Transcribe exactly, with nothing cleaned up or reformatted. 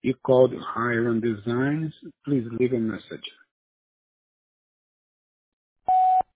You called Hiram Designs. Please leave a message.